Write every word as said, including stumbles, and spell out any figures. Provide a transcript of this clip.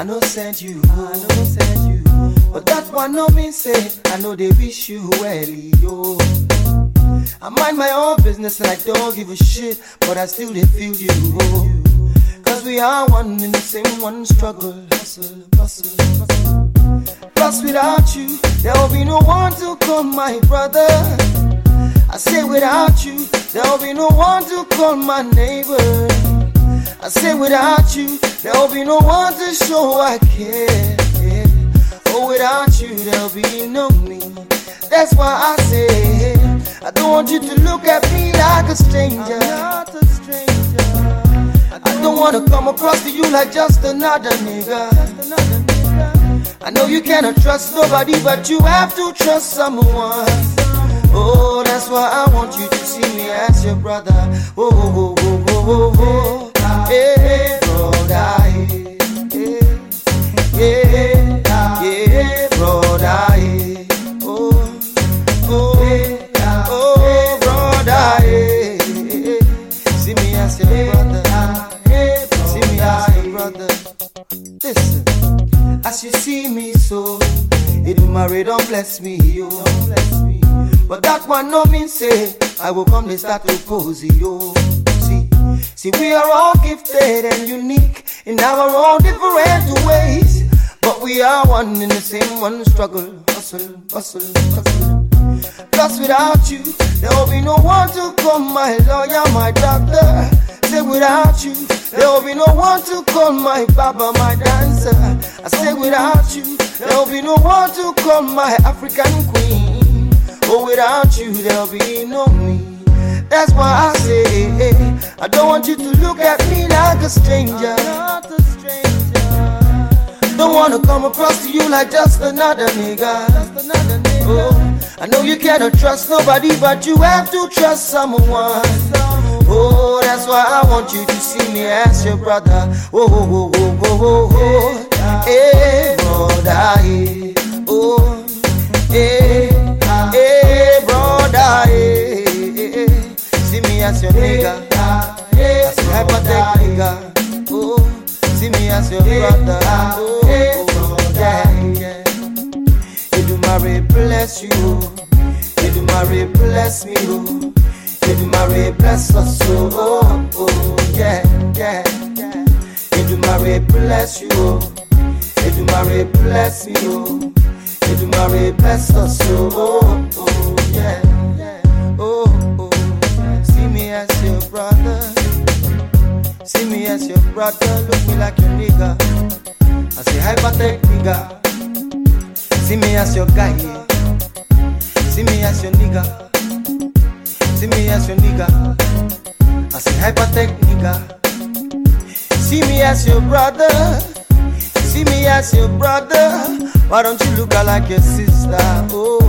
I know send you, I know send you. But that one no mean say, I know they wish you well, yo. I mind my own business and I don't give a shit, but I still they feel you, oh. Cause we are one in the same one struggle. Hustle, hustle, hustle. Plus without you, there will be no one to call my brother. I say without you, there will be no one to call my neighbor. I say without you, there will be no one to show I care. Yeah. Oh, without you, there will be no me. That's why I say, I don't want you to look at me like a stranger. I'm not a stranger. I don't want to come across to you like just another nigga. Just another nigga. I know you cannot trust nobody, but you have to trust someone. Oh, that's why I want you to see me as your brother. Oh, oh, oh, oh, oh, oh. Hey, brother, yeah, yeah, yeah, brother, yeah. Oh, oh, oh, brother, yeah. See me as your brother, see me as your brother. Listen, as you see me so, it marry don't bless me, yo. But that one no mean say I will come to start to pose, yo. See, we are all gifted and unique in our own different ways, but we are one in the same one struggle. Hustle, hustle, hustle. Plus without you, there will be no one to call my lawyer, my doctor. Say without you, there will be no one to call my baba, my dancer. I say without you, there will be no one to call my African queen. Oh, without you, there will be no me. That's why I say, I don't want you to look at me like a stranger. Not a stranger. Don't want to come across to you like just another nigga. Just another nigga. Oh, I know you cannot trust nobody, but you have to trust someone. Oh, that's why I want you to see me as your brother. Oh, oh, oh, oh, oh, oh, oh. Hey, brother, hey. Oh, hey, hey, brother, hey. See me as your nigga, as your hypothetical nigga. Oh, see me as your brother. Oh, oh, yeah, yeah. Edumare bless you, Edumare bless me, oh. Edumare bless us, oh, oh, yeah, yeah, yeah. Edumare bless you, Edumare bless me, oh. Edumare bless us, oh, oh, yeah, yeah, oh. See me as your brother, see me as your brother, look me like your nigga, I say hypertech nigga. See me as your guy, yeah. See me as your nigga, see me as your nigga, I say hypertech nigga. See me as your brother, see me as your brother, why don't you look like your sister, oh.